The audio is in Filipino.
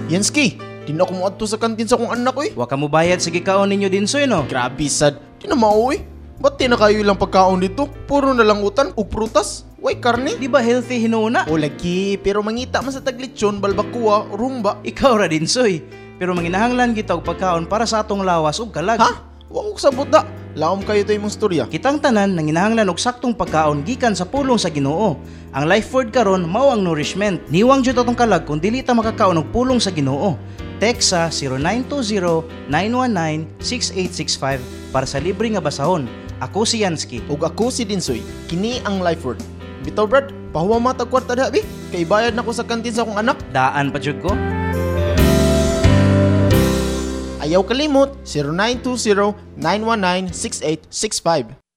Yansky, di na ako muadto sa kantin sa kong anak Wa ka mo bayad sige kaon ninyo dinsoy no. Grabe sad, di na mauwi. Ba't di na kayo ilang pagkaon dito? Puro na lang utan ug prutas. Way karne. Di ba healthy hinuuna? O lagi, pero mangita man sa taglitsyon, balbakuwa, rumba. Ikaw ra dinsoy. Pero manginahanglan kita og pagkaon para sa atong lawas ug kalag. Ha? Wa ko sabot da. Laom kayo to imong storya. Kitang tanan nanginahanglan og saktong pagkaon gikan sa pulong sa Ginoo. Ang life word karon mao ang nourishment. Niwang jud atong kalag kung dili ta makakaon og pulong sa Ginoo. Text sa 0920-919-6865 para sa libre nga basahon. Ako si Yansky. Ug ako si Dinsoy. Kini ang life word. Bitaw brad, pahuwa matag kwarta diha bi. Kay bayad na ko sa kantin sa akong anak. Daan pa jud ko. Ayaw kalimot 0920-919-6865.